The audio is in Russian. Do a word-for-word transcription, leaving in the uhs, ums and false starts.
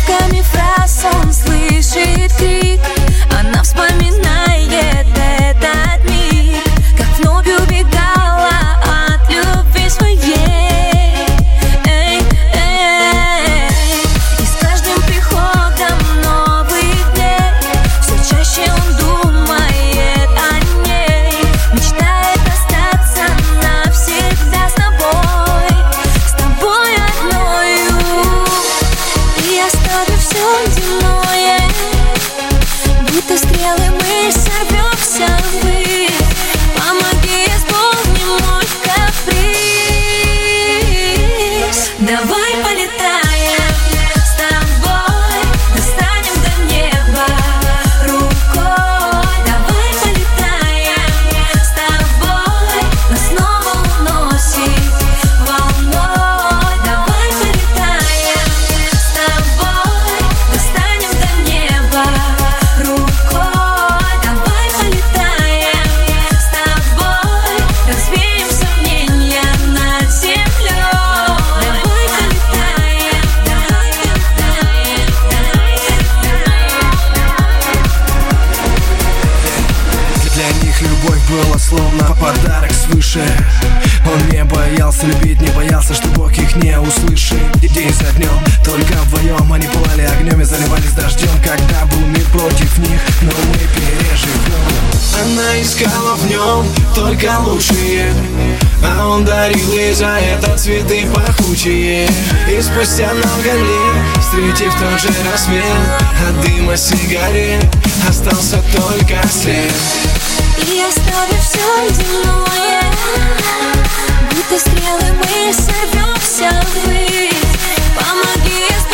обрывками фраз он слышит крик. Она вспоминает этот миг, как вновь убегала от любви своей. Эй, эй. И с каждым приходом новых дней все чаще он думает о ней, мечтает остаться навсегда с тобой, с тобой одною. И оставив все земное, будто стрелы мы сорвемся ввысь. Помоги, исполни мой каприз. Давай полетаем с тобой, достанем до неба рукой. Давай полетаем с тобой, нас снова уносит волной. Давай полетаем с тобой, достанем до неба рукой. Давай полетаем с тобой, развеем сомнения над землей. Давай полетаем, давай полетаем, давай полетаем. Для них любовь была словно подарок свыше. Он не боялся любить, не боялся, что Бог их не услышит. День за днем, только вдвоем они пылали огнем и заливались дождем, когда был мир против них, но мы переживем. Она искала в нем только лучшее, а он дарил ей за это цветы пахучие. И спустя много лет, встретив тот же рассвет, от дыма сигарет остался только след. И оставив все земное, будто стрелы мы сорвемся ввысь. Помоги.